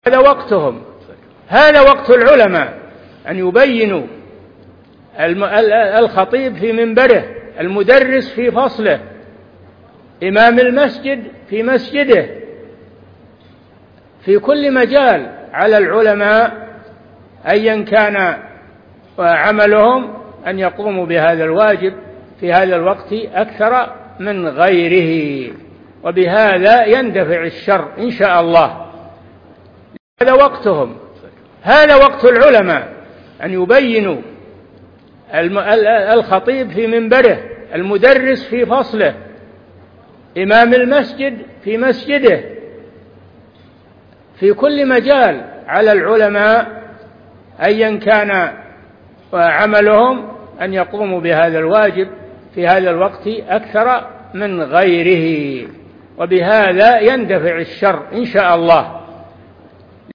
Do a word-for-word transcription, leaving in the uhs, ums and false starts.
هذا وقتهم، هذا وقت العلماء أن يبينوا. الخطيب في منبره، المدرس في فصله، إمام المسجد في مسجده، في كل مجال على العلماء أيا كان عملهم أن يقوموا بهذا الواجب في هذا الوقت أكثر من غيره، وبهذا يندفع الشر إن شاء الله. هذا وقتهم، هذا وقت العلماء أن يبينوا. الخطيب في منبره، المدرس في فصله، إمام المسجد في مسجده، في كل مجال على العلماء أيا كان عملهم أن يقوموا بهذا الواجب في هذا الوقت أكثر من غيره، وبهذا يندفع الشر إن شاء الله.